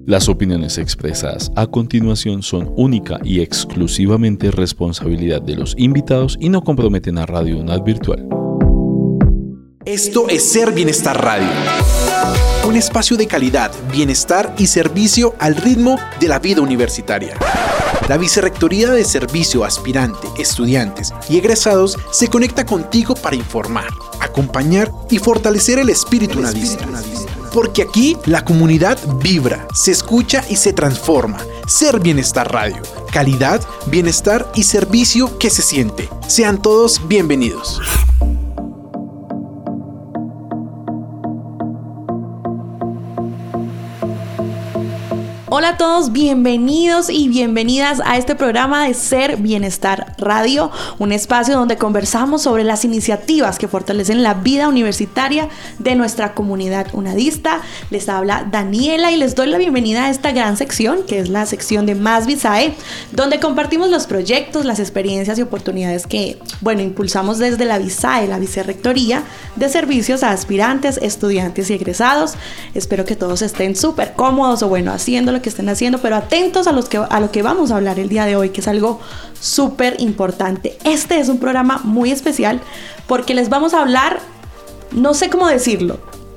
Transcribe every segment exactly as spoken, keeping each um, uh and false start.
Las opiniones expresadas a continuación son única y exclusivamente responsabilidad de los invitados y no comprometen a Radio UNAD Virtual. Esto es Ser Bienestar Radio. Un espacio de calidad, bienestar y servicio al ritmo de la vida universitaria. La Vicerrectoría de Servicio Aspirante, Estudiantes y Egresados se conecta contigo para informar, acompañar y fortalecer el espíritu unadista. Porque aquí la comunidad vibra, se escucha y se transforma. Ser Bienestar Radio. Calidad, bienestar y servicio que se siente. Sean todos bienvenidos. Hola a todos, bienvenidos y bienvenidas a este programa de Ser Bienestar Radio, un espacio donde conversamos sobre las iniciativas que fortalecen la vida universitaria de nuestra comunidad unadista. Les habla Daniela y les doy la bienvenida a esta gran sección, que es la sección de Más Visae, donde compartimos los proyectos, las experiencias y oportunidades que, bueno, impulsamos desde la Visae, la Vicerrectoría de Servicios a Aspirantes, Estudiantes y Egresados. Espero que todos estén súper cómodos o, bueno, haciendo lo que estén haciendo, pero atentos a, los que, a lo que vamos a hablar el día de hoy, que es algo súper importante. Este es un programa muy especial porque les vamos a hablar, no sé cómo decirlo,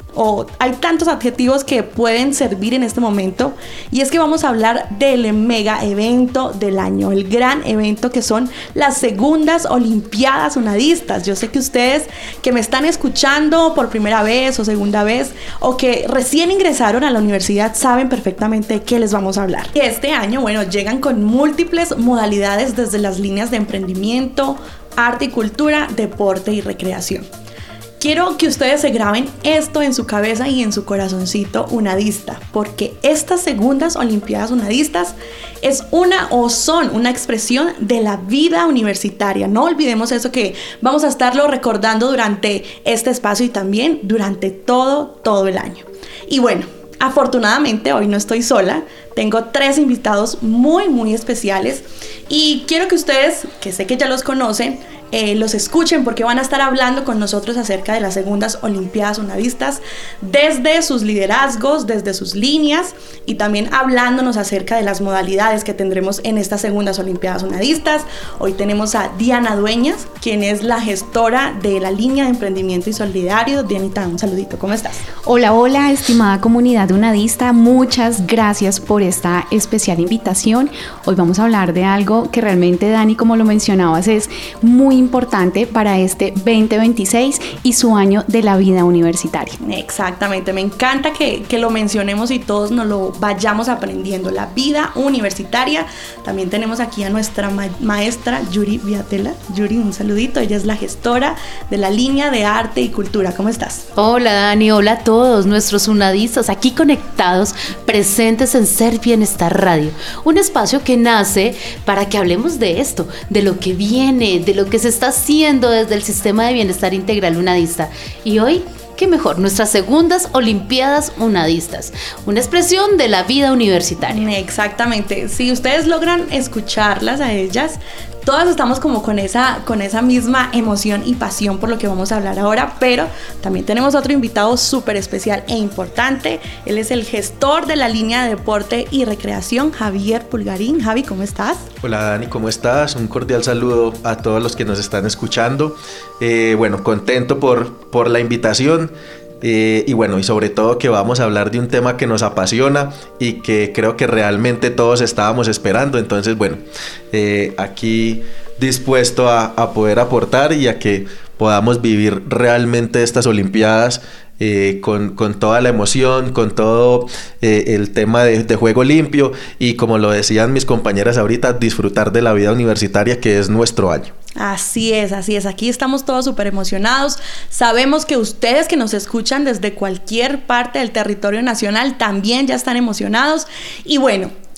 o hay tantos adjetivos que pueden servir en este momento, y es que vamos a hablar del mega evento del año, el gran evento que son las segundas Olimpiadas Unadistas. Yo sé que ustedes que me están escuchando por primera vez o segunda vez, o que recién ingresaron a la universidad, saben perfectamente de qué les vamos a hablar. Este año, bueno, llegan con múltiples modalidades desde las líneas de emprendimiento, arte y cultura, deporte y recreación. Quiero que ustedes se graben esto en su cabeza y en su corazoncito unadista, porque estas segundas Olimpiadas Unadistas es una o son una expresión de la vida universitaria. No olvidemos eso, que vamos a estarlo recordando durante este espacio y también durante todo, todo el año. Y bueno, afortunadamente hoy no estoy sola, tengo tres invitados muy, muy especiales y quiero que ustedes, que sé que ya los conocen, Eh, los escuchen porque van a estar hablando con nosotros acerca de las segundas Olimpiadas Unadistas desde sus liderazgos, desde sus líneas y también hablándonos acerca de las modalidades que tendremos en estas segundas Olimpiadas Unadistas. Hoy tenemos a Diana Dueñas, quien es la gestora de la línea de emprendimiento y solidario. Dianita, un saludito, ¿cómo estás? Hola, hola, estimada comunidad unadista, muchas gracias por esta especial invitación. Hoy vamos a hablar de algo que realmente, Dani, como lo mencionabas, es muy importante para este veinte veintiséis y su año de la vida universitaria. Exactamente, me encanta que, que lo mencionemos y todos nos lo vayamos aprendiendo. La vida universitaria. También tenemos aquí a nuestra ma- maestra Yuri Viatela. Yuri, un saludito, ella es la gestora de la línea de arte y cultura. ¿Cómo estás? Hola Dani, hola a todos nuestros unadistas aquí conectados, presentes en Ser Bienestar Radio, un espacio que nace para que hablemos de esto, de lo que viene, de lo que se está haciendo desde el sistema de bienestar integral unadista. Y hoy, qué mejor, nuestras segundas Olimpiadas Unadistas, una expresión de la vida universitaria. Exactamente, si ustedes logran escucharlas a ellas, todas estamos como con esa, con esa misma emoción y pasión por lo que vamos a hablar ahora, pero también tenemos otro invitado súper especial e importante. Él es el gestor de la línea de deporte y recreación, Javier Pulgarín. Javi, ¿cómo estás? Hola Dani, ¿cómo estás? Un cordial saludo a todos los que nos están escuchando. Eh, bueno, contento por, por la invitación. Eh, y bueno, y sobre todo que vamos a hablar de un tema que nos apasiona y que creo que realmente todos estábamos esperando. Entonces, bueno, eh, aquí dispuesto a, a poder aportar y a que podamos vivir realmente estas Olimpiadas eh, con, con toda la emoción, con todo eh, el tema de, de juego limpio y, como lo decían mis compañeras ahorita, disfrutar de la vida universitaria, que es nuestro año. Así es, así es. Aquí estamos todos súper emocionados. Sabemos que ustedes que nos escuchan desde cualquier parte del territorio nacional también ya están emocionados. Y bueno,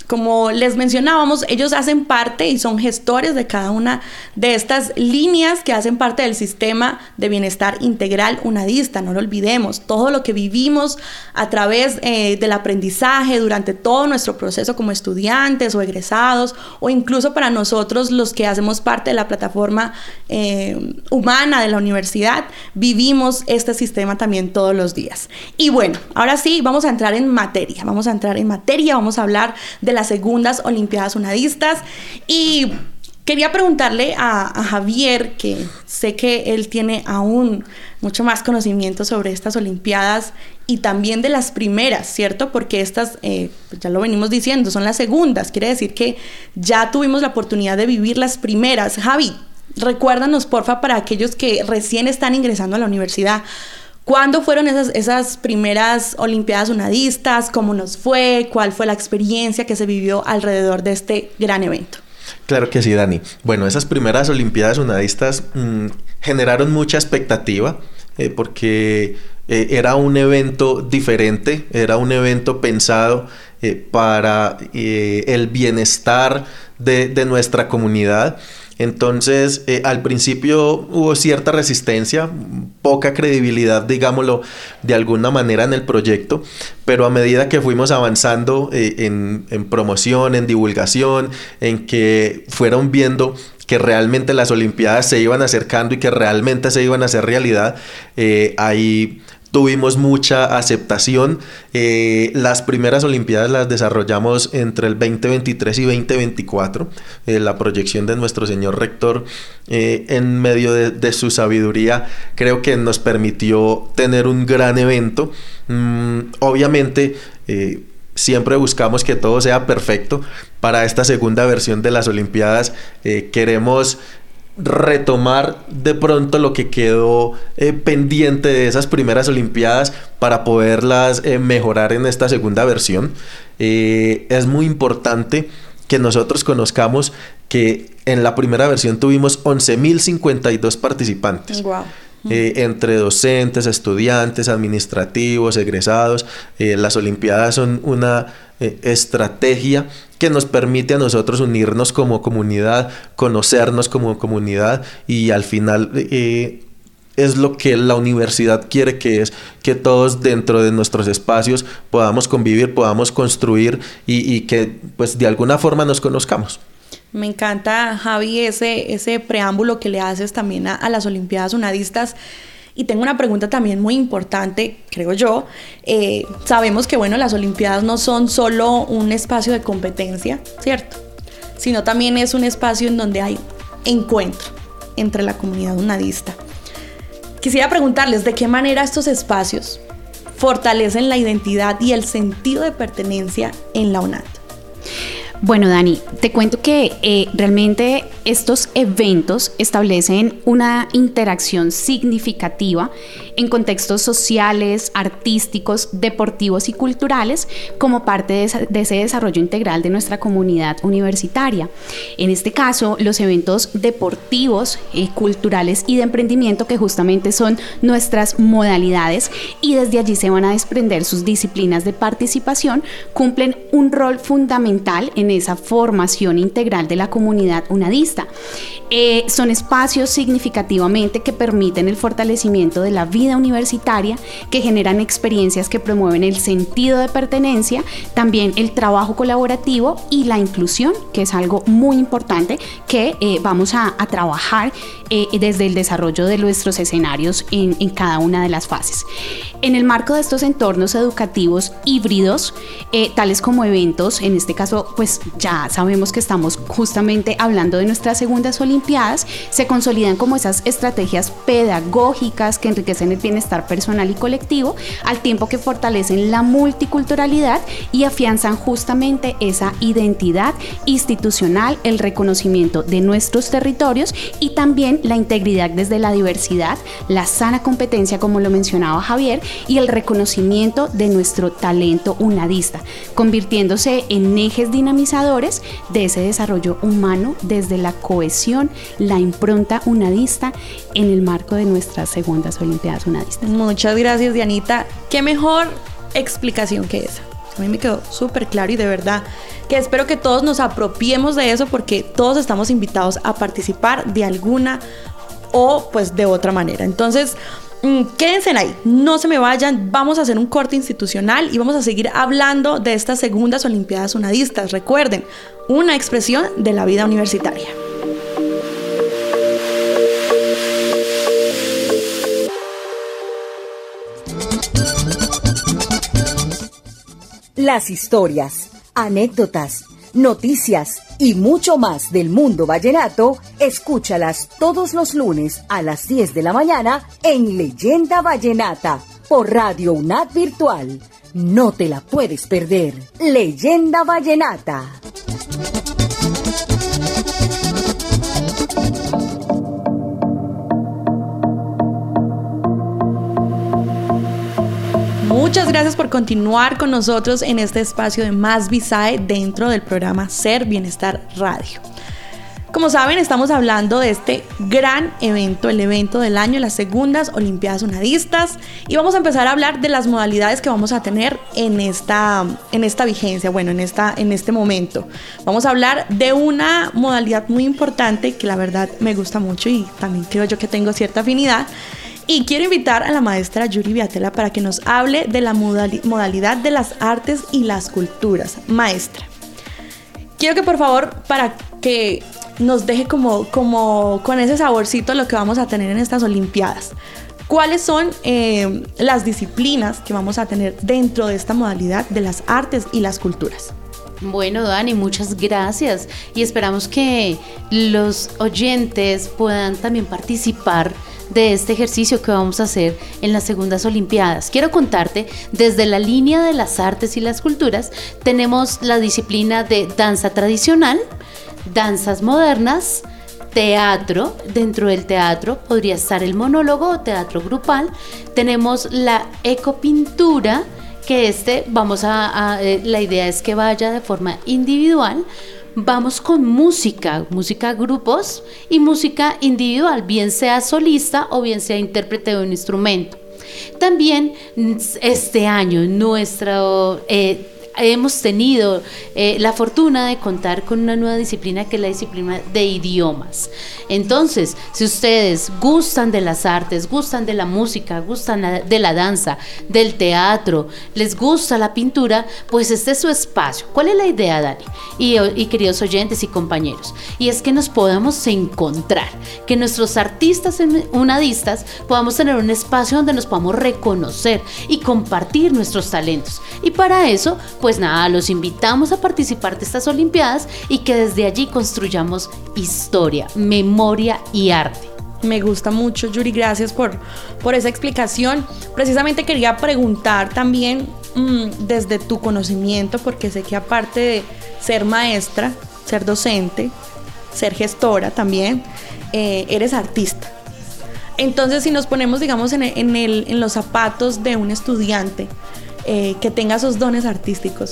Como les mencionábamos, ellos hacen parte y son gestores de cada una de estas líneas que hacen parte del sistema de bienestar integral unadista. No lo olvidemos, todo lo que vivimos a través eh, del aprendizaje durante todo nuestro proceso como estudiantes o egresados, o incluso para nosotros los que hacemos parte de la plataforma eh, humana de la universidad, vivimos este sistema también todos los días. Y bueno, ahora sí, vamos a entrar en materia, vamos a entrar en materia, vamos a hablar de las segundas Olimpiadas Unadistas, y quería preguntarle a, a Javier, que sé que él tiene aún mucho más conocimiento sobre estas Olimpiadas y también de las primeras, ¿cierto? Porque estas, eh, pues ya lo venimos diciendo, son las segundas, quiere decir que ya tuvimos la oportunidad de vivir las primeras. Javi, recuérdanos porfa, para aquellos que recién están ingresando a la universidad, ¿cuándo fueron esas, esas primeras Olimpiadas Unadistas? ¿Cómo nos fue? ¿Cuál fue la experiencia que se vivió alrededor de este gran evento? Claro que sí, Dani. Bueno, esas primeras Olimpiadas Unadistas mmm, generaron mucha expectativa eh, porque eh, era un evento diferente, era un evento pensado eh, para eh, el bienestar de, de nuestra comunidad. Entonces, eh, al principio hubo cierta resistencia, poca credibilidad, digámoslo de alguna manera, en el proyecto, pero a medida que fuimos avanzando eh, en, en promoción, en divulgación, en que fueron viendo que realmente las Olimpiadas se iban acercando y que realmente se iban a hacer realidad, eh, ahí tuvimos mucha aceptación. Eh, las primeras Olimpiadas las desarrollamos entre el veinte veintitrés y veinte veinticuatro. Eh, la proyección de nuestro señor rector, eh, en medio de, de su sabiduría, creo que nos permitió tener un gran evento. Mm, obviamente, eh, siempre buscamos que todo sea perfecto. Para esta segunda versión de las Olimpiadas, eh, queremos retomar de pronto lo que quedó eh, pendiente de esas primeras Olimpiadas para poderlas eh, mejorar en esta segunda versión. Eh, es muy importante que nosotros conozcamos que en la primera versión tuvimos once mil cincuenta y dos participantes. Wow. Eh, entre docentes, estudiantes, administrativos, egresados. Eh, las Olimpiadas son una eh, estrategia que nos permite a nosotros unirnos como comunidad, conocernos como comunidad, y al final eh, es lo que la universidad quiere, que es que todos dentro de nuestros espacios podamos convivir, podamos construir y, y que pues de alguna forma nos conozcamos. Me encanta, Javi, ese, ese preámbulo que le haces también a, a las Olimpiadas Unadistas. Y tengo una pregunta también muy importante, creo yo. Eh, sabemos que, bueno, las Olimpiadas no son solo un espacio de competencia, ¿cierto? Sino también es un espacio en donde hay encuentro entre la comunidad unadista. Quisiera preguntarles, ¿de qué manera estos espacios fortalecen la identidad y el sentido de pertenencia en la UNAD? Bueno, Dani, te cuento que eh, realmente estos eventos establecen una interacción significativa en contextos sociales, artísticos, deportivos y culturales como parte de, esa, de ese desarrollo integral de nuestra comunidad universitaria. En este caso, los eventos deportivos, eh, culturales y de emprendimiento, que justamente son nuestras modalidades, y desde allí se van a desprender sus disciplinas de participación, cumplen un rol fundamental en esa formación integral de la comunidad unadista. Eh, son espacios significativamente que permiten el fortalecimiento de la vida universitaria, que generan experiencias que promueven el sentido de pertenencia, también el trabajo colaborativo y la inclusión, que es algo muy importante que eh, vamos a, a trabajar eh, desde el desarrollo de nuestros escenarios en, en cada una de las fases. En el marco de estos entornos educativos híbridos, eh, tales como eventos, en este caso pues ya sabemos que estamos justamente hablando de nuestras segundas Olimpiadas, se consolidan como esas estrategias pedagógicas que enriquecen el bienestar personal y colectivo, al tiempo que fortalecen la multiculturalidad y afianzan justamente esa identidad institucional, el reconocimiento de nuestros territorios y también la integridad desde la diversidad, la sana competencia, como lo mencionaba Javier, y el reconocimiento de nuestro talento unadista, convirtiéndose en ejes dinamizadores de ese desarrollo humano desde la cohesión, la impronta unadista en el marco de nuestras segundas Olimpiadas Unadistas. Muchas gracias, Dianita. ¿Qué mejor explicación que esa? A mí me quedó súper claro y de verdad que espero que todos nos apropiemos de eso porque todos estamos invitados a participar de alguna o pues de otra manera. Entonces, mmm, quédense ahí, no se me vayan, vamos a hacer un corte institucional y vamos a seguir hablando de estas segundas Olimpiadas Unadistas. Recuerden, una expresión de la vida universitaria. Las historias, anécdotas, noticias y mucho más del mundo vallenato, escúchalas todos los lunes a las diez de la mañana en Leyenda Vallenata por Radio UNAD Virtual. No te la puedes perder. Leyenda Vallenata. Muchas gracias por continuar con nosotros en este espacio de Más Visae dentro del programa Ser Bienestar Radio. Como saben, estamos hablando de este gran evento, el evento del año, las segundas Olimpiadas Unadistas, y vamos a empezar a hablar de las modalidades que vamos a tener en esta, en esta vigencia, bueno, en, esta, en este momento. Vamos a hablar de una modalidad muy importante que la verdad me gusta mucho y también creo yo que tengo cierta afinidad. Y quiero invitar a la maestra Yuri Viatela para que nos hable de la modalidad de las artes y las culturas. Maestra, quiero que por favor, para que nos deje como, como con ese saborcito lo que vamos a tener en estas Olimpiadas, ¿cuáles son eh, las disciplinas que vamos a tener dentro de esta modalidad de las artes y las culturas? Bueno, Dani, muchas gracias y esperamos que los oyentes puedan también participar de este ejercicio que vamos a hacer en las segundas Olimpiadas. Quiero contarte, desde la línea de las artes y las culturas, tenemos la disciplina de danza tradicional, danzas modernas, teatro. Dentro del teatro podría estar el monólogo o teatro grupal. Tenemos la ecopintura, que este vamos a, a eh, la idea es que vaya de forma individual. Vamos con música, música grupos y música individual, bien sea solista o bien sea intérprete de un instrumento. También este año nuestro eh, hemos tenido eh, la fortuna de contar con una nueva disciplina que es la disciplina de idiomas. Entonces, si ustedes gustan de las artes, gustan de la música, gustan de la danza, del teatro, les gusta la pintura, pues este es su espacio. ¿Cuál es la idea, Dani? Y, y queridos oyentes y compañeros, y es que nos podamos encontrar, que nuestros artistas unadistas podamos tener un espacio donde nos podamos reconocer y compartir nuestros talentos. Y para eso, pues nada, los invitamos a participar de estas Olimpiadas y que desde allí construyamos historia, memoria y arte. Me gusta mucho, Yuri, gracias por, por esa explicación. Precisamente quería preguntar también mmm, desde tu conocimiento, porque sé que aparte de ser maestra, ser docente, ser gestora también, eh, eres artista. Entonces, si nos ponemos, digamos, en, en, el, en los zapatos de un estudiante eh, que tenga esos dones artísticos,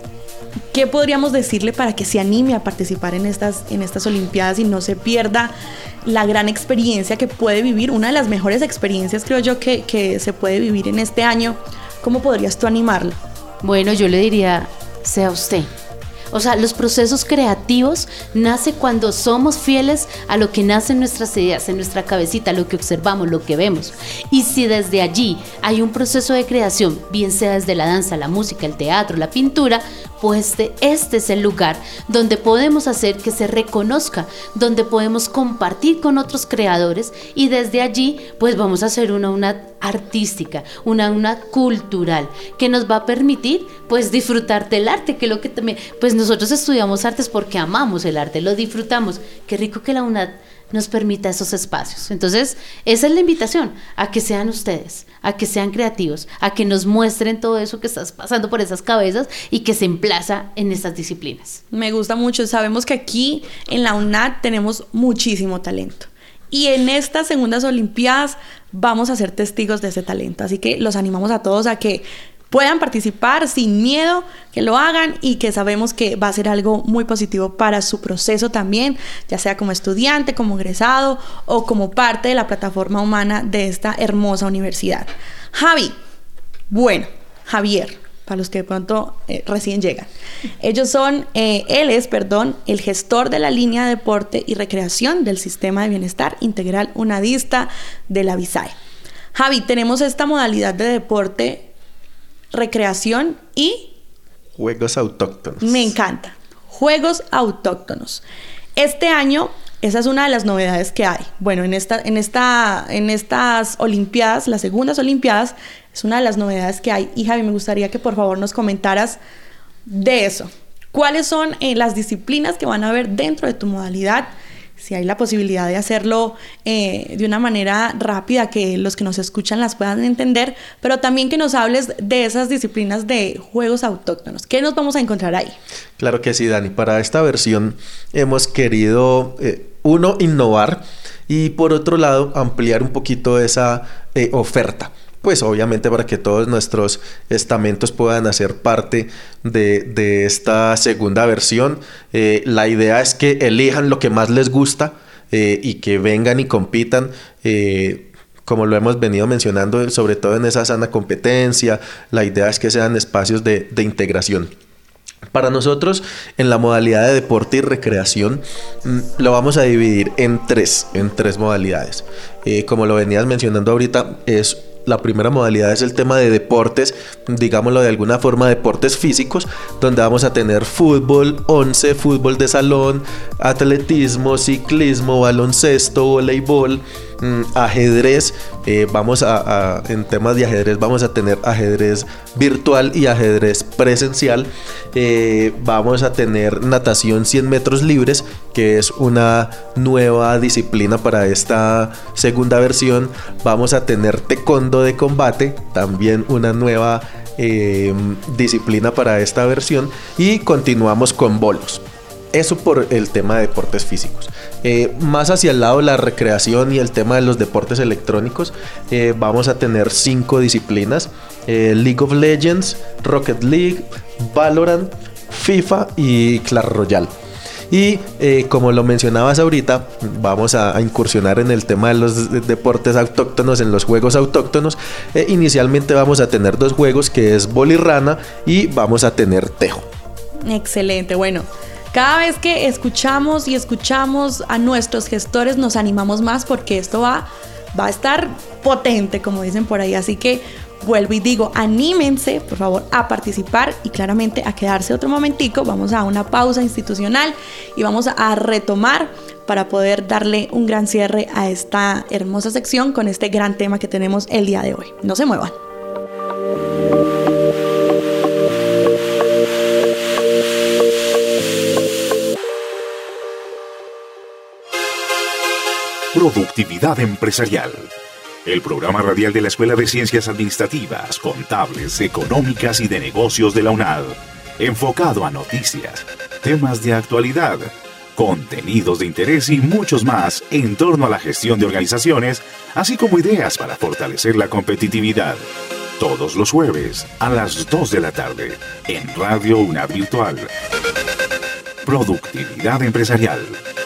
¿qué podríamos decirle para que se anime a participar en estas, en estas Olimpiadas y no se pierda la gran experiencia que puede vivir, una de las mejores experiencias, creo yo, que, que se puede vivir en este año? ¿Cómo podrías tú animarlo? Bueno, yo le diría, sea usted. O sea, los procesos creativos nacen cuando somos fieles a lo que nace en nuestras ideas, en nuestra cabecita, lo que observamos, lo que vemos. Y si desde allí hay un proceso de creación, bien sea desde la danza, la música, el teatro, la pintura, pues este, este es el lugar donde podemos hacer que se reconozca, donde podemos compartir con otros creadores y desde allí pues vamos a hacer una, una artística, una, una cultural que nos va a permitir pues disfrutar del arte, que es lo que también, pues nosotros estudiamos artes porque amamos el arte, lo disfrutamos. Qué rico que la UNAD nos permita esos espacios. Entonces, esa es la invitación, a que sean ustedes, a que sean creativos, a que nos muestren todo eso que está pasando por esas cabezas y que se emplaza en estas disciplinas. Me gusta mucho. Sabemos que aquí en la UNAD tenemos muchísimo talento. Y en estas segundas Olimpiadas vamos a ser testigos de ese talento. Así que los animamos a todos a que puedan participar sin miedo, que lo hagan y que sabemos que va a ser algo muy positivo para su proceso también, ya sea como estudiante, como egresado o como parte de la plataforma humana de esta hermosa universidad. Javi, bueno, Javier, para los que de pronto eh, recién llegan. Ellos son, eh, él es, perdón, el gestor de la línea de deporte y recreación del Sistema de Bienestar Integral UNADISTA de la BISAE. Javi, tenemos esta modalidad de deporte, recreación y... Juegos autóctonos. Me encanta. Juegos autóctonos. Este año, esa es una de las novedades que hay. Bueno, en, esta, en, esta, en estas Olimpiadas, las segundas Olimpiadas, es una de las novedades que hay. Y Javi, me gustaría que por favor nos comentaras de eso. ¿Cuáles son eh, las disciplinas que van a haber dentro de tu modalidad? Si hay la posibilidad de hacerlo eh, de una manera rápida, que los que nos escuchan las puedan entender, pero también que nos hables de esas disciplinas de juegos autóctonos. ¿Qué nos vamos a encontrar ahí? Claro que sí, Dani. Para esta versión hemos querido, eh, uno, innovar y por otro lado, ampliar un poquito esa eh, oferta. Pues obviamente para que todos nuestros estamentos puedan hacer parte de, de esta segunda versión. Eh, la idea es que elijan lo que más les gusta eh, y que vengan y compitan, eh, como lo hemos venido mencionando, sobre todo en esa sana competencia. La idea es que sean espacios de, de integración. Para nosotros, en la modalidad de deporte y recreación, lo vamos a dividir en tres, en tres modalidades. Eh, como lo venías mencionando ahorita, es la primera modalidad es el tema de deportes, digámoslo de alguna forma, deportes físicos, donde vamos a tener fútbol, once, fútbol de salón, atletismo, ciclismo, baloncesto, voleibol, mmm, ajedrez. Eh, vamos a, a, en temas de ajedrez vamos a tener ajedrez virtual y ajedrez presencial. Eh, vamos a tener natación cien metros libres, que es una nueva disciplina para esta segunda versión. Vamos a tener taekwondo de combate, también una nueva eh, disciplina para esta versión, y continuamos con bolos. Eso por el tema de deportes físicos. Eh, más hacia el lado de la recreación y el tema de los deportes electrónicos, eh, vamos a tener cinco disciplinas: eh, League of Legends, Rocket League, Valorant, FIFA y Clash Royale. Y eh, como lo mencionabas ahorita, vamos a, a incursionar en el tema de los de, deportes autóctonos, en los juegos autóctonos. Eh, inicialmente vamos a tener dos juegos, que es bolirrana y vamos a tener tejo. Excelente, bueno. Cada vez que escuchamos y escuchamos a nuestros gestores nos animamos más, porque esto va, va a estar potente, como dicen por ahí. Así que vuelvo y digo, anímense por favor a participar y claramente a quedarse otro momentico. Vamos a una pausa institucional y vamos a retomar para poder darle un gran cierre a esta hermosa sección con este gran tema que tenemos el día de hoy. No se muevan. Productividad Empresarial, el programa radial de la Escuela de Ciencias Administrativas, Contables, Económicas y de Negocios de la UNAD, enfocado a noticias, temas de actualidad, contenidos de interés y muchos más en torno a la gestión de organizaciones, así como ideas para fortalecer la competitividad. Todos los jueves a las dos de la tarde en Radio UNAD Virtual. Productividad Empresarial.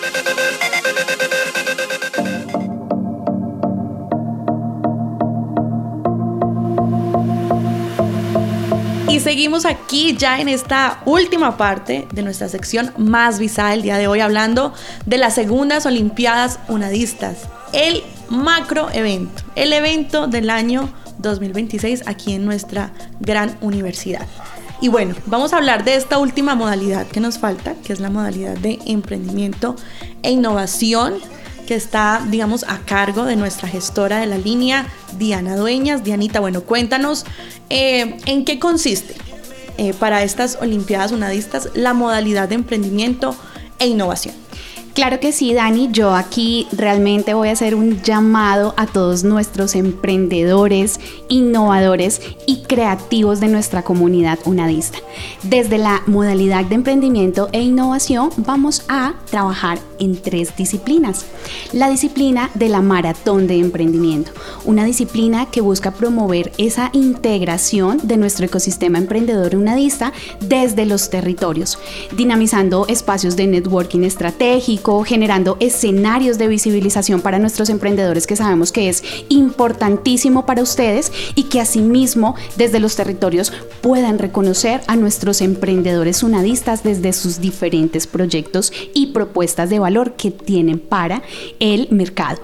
Y seguimos aquí ya en esta última parte de nuestra sección más visada el día de hoy, hablando de las segundas Olimpiadas UNADistas, el macro evento, el evento del año dos mil veintiséis aquí en nuestra gran universidad. Y bueno, vamos a hablar de esta última modalidad que nos falta, que es la modalidad de emprendimiento e innovación, que está, digamos, a cargo de nuestra gestora de la línea, Diana Dueñas. Dianita, bueno, cuéntanos eh, en qué consiste eh, para estas Olimpiadas UNADistas la modalidad de emprendimiento e innovación. Claro que sí, Dani. Yo aquí realmente voy a hacer un llamado a todos nuestros emprendedores, innovadores y creativos de nuestra comunidad unadista. Desde la modalidad de emprendimiento e innovación vamos a trabajar en tres disciplinas. La disciplina de la maratón de emprendimiento, una disciplina que busca promover esa integración de nuestro ecosistema emprendedor unadista desde los territorios, dinamizando espacios de networking estratégico, tecnológico, generando escenarios de visibilización para nuestros emprendedores, que sabemos que es importantísimo para ustedes, y que asimismo desde los territorios puedan reconocer a nuestros emprendedores unadistas desde sus diferentes proyectos y propuestas de valor que tienen para el mercado.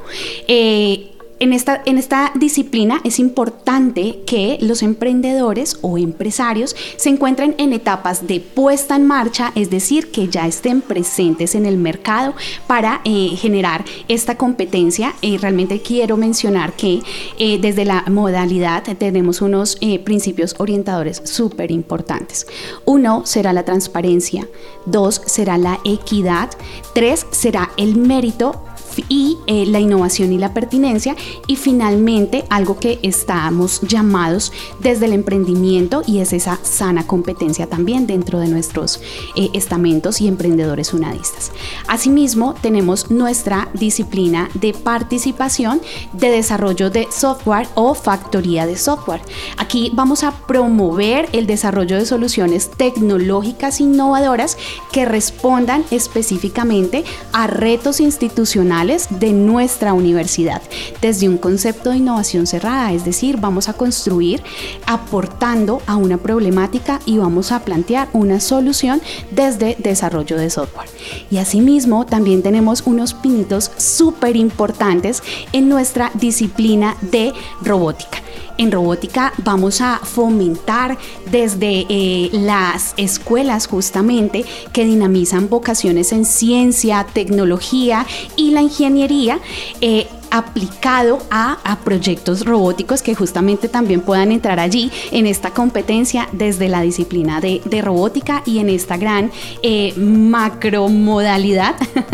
Eh, En esta, en esta disciplina es importante que los emprendedores o empresarios se encuentren en etapas de puesta en marcha, es decir, que ya estén presentes en el mercado para eh, generar esta competencia. Eh, realmente quiero mencionar que eh, desde la modalidad tenemos unos eh, principios orientadores súper importantes. Uno será la transparencia, dos será la equidad, tres será el mérito y eh, la innovación y la pertinencia, y finalmente algo que estamos llamados desde el emprendimiento, y es esa sana competencia también dentro de nuestros eh, estamentos y emprendedores unadistas. Asimismo, tenemos nuestra disciplina de participación de desarrollo de software o factoría de software. Aquí vamos a promover el desarrollo de soluciones tecnológicas innovadoras que respondan específicamente a retos institucionales de nuestra universidad, desde un concepto de innovación cerrada, es decir, vamos a construir aportando a una problemática y vamos a plantear una solución desde desarrollo de software. Y asimismo también tenemos unos pinitos súper importantes en nuestra disciplina de robótica. En robótica vamos a fomentar desde eh, las escuelas justamente que dinamizan vocaciones en ciencia, tecnología y la ingeniería, eh, aplicado a, a proyectos robóticos que justamente también puedan entrar allí en esta competencia desde la disciplina de, de robótica y en esta gran eh, macromodalidad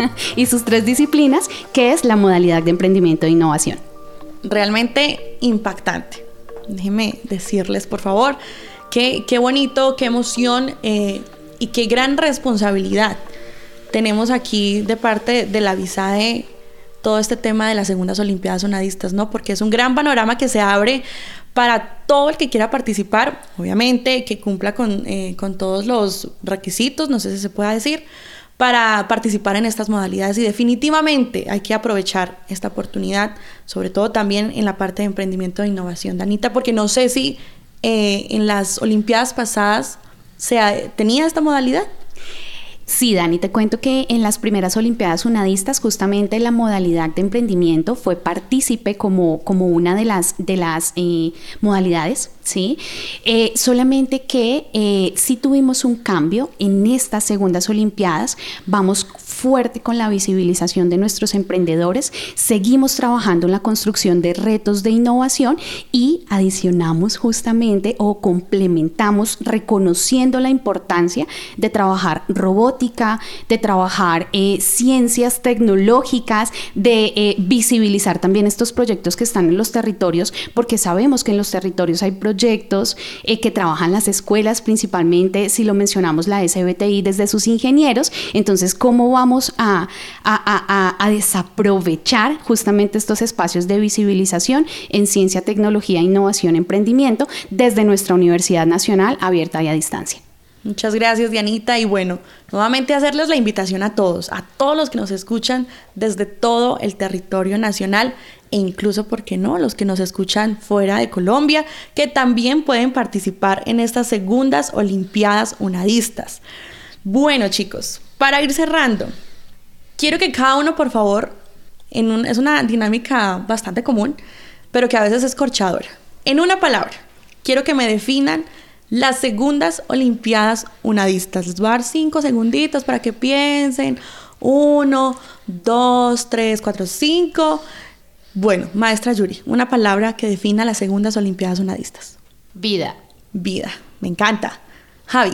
y sus tres disciplinas, que es la modalidad de emprendimiento e innovación. Realmente impactante. Déjenme decirles, por favor, que qué bonito, qué emoción eh, y qué gran responsabilidad tenemos aquí de parte de la VISADE todo este tema de las segundas Olimpiadas Unadistas, ¿no? Porque es un gran panorama que se abre para todo el que quiera participar, obviamente que cumpla con, eh, con todos los requisitos, no sé si se pueda decir, para participar en estas modalidades, y definitivamente hay que aprovechar esta oportunidad, sobre todo también en la parte de emprendimiento e innovación, Danita, porque no sé si eh, en las Olimpiadas pasadas se ha, tenía esta modalidad. Sí, Dani, te cuento que en las primeras Olimpiadas Unadistas justamente la modalidad de emprendimiento fue partícipe como, como una de las, de las eh, modalidades, ¿sí? Eh, solamente que eh, sí tuvimos un cambio en estas segundas Olimpiadas. Vamos fuerte con la visibilización de nuestros emprendedores, seguimos trabajando en la construcción de retos de innovación y adicionamos justamente o complementamos reconociendo la importancia de trabajar robótica, de trabajar eh, ciencias tecnológicas, de eh, visibilizar también estos proyectos que están en los territorios, porque sabemos que en los territorios hay proyectos eh, que trabajan las escuelas, principalmente si lo mencionamos la S B T I desde sus ingenieros. Entonces, ¿cómo vamos a, a, a, a desaprovechar justamente estos espacios de visibilización en ciencia, tecnología, innovación, emprendimiento desde nuestra Universidad Nacional abierta y a distancia? Muchas gracias, Dianita, y bueno, nuevamente hacerles la invitación a todos, a todos los que nos escuchan desde todo el territorio nacional, e incluso, ¿por qué no?, los que nos escuchan fuera de Colombia, que también pueden participar en estas segundas Olimpiadas Unadistas. Bueno, chicos, para ir cerrando, quiero que cada uno, por favor, en un, es una dinámica bastante común, pero que a veces es corchadora. En una palabra, quiero que me definan las segundas Olimpiadas Unadistas. Les voy a dar cinco segunditos para que piensen. Uno, dos, tres, cuatro, cinco. Bueno, maestra Yuri, una palabra que defina las segundas Olimpiadas Unadistas. Vida. Vida, me encanta. Javi.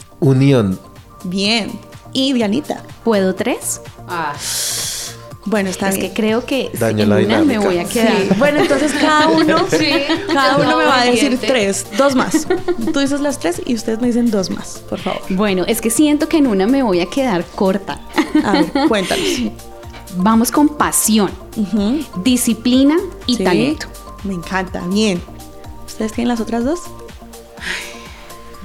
Unión. Bien. Y Dianita. ¿Puedo tres? Ah. Bueno, está es bien. que creo que Daño en la una dinámica. me voy a quedar. Sí. Bueno, entonces cada uno, Sí. cada uno me va a decir Obediente. tres, dos más. Tú dices las tres y ustedes me dicen dos más, por favor. Bueno, es que siento que en una me voy a quedar corta. A ver, cuéntanos. Vamos con pasión, Uh-huh. disciplina y Sí, talento. me encanta, bien. ¿Ustedes tienen las otras dos?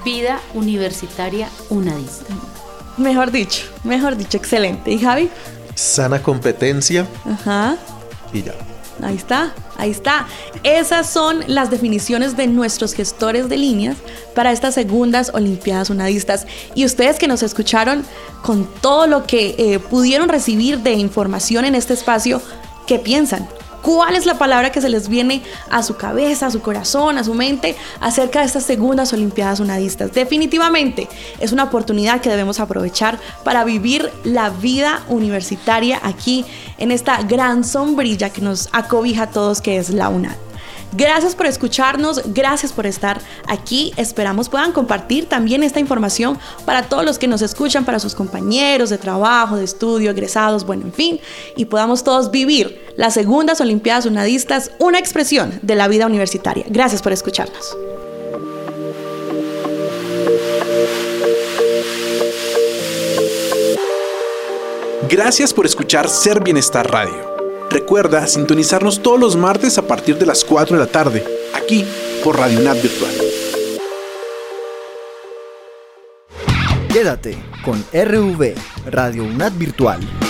Vida universitaria unadista. Mejor dicho, mejor dicho, excelente. ¿Y Javi? sana competencia. Ajá. Y ya. Ahí está, ahí está. Esas son las definiciones de nuestros gestores de líneas para estas segundas Olimpiadas Unadistas. Y ustedes que nos escucharon con todo lo que eh, pudieron recibir de información en este espacio, ¿qué piensan? ¿Cuál es la palabra que se les viene a su cabeza, a su corazón, a su mente acerca de estas segundas Olimpiadas Unadistas? Definitivamente es una oportunidad que debemos aprovechar para vivir la vida universitaria aquí en esta gran sombrilla que nos acobija a todos, que es la UNAD. Gracias por escucharnos, gracias por estar aquí. Esperamos puedan compartir también esta información para todos los que nos escuchan, para sus compañeros de trabajo, de estudio, egresados, bueno, en fin, y podamos todos vivir las segundas Olimpiadas Unadistas, una expresión de la vida universitaria. Gracias por escucharnos. Gracias por escuchar Ser Bienestar Radio. Recuerda sintonizarnos todos los martes a partir de las cuatro de la tarde, aquí por Radio UNAD Virtual. Quédate con R V, Radio UNAD Virtual.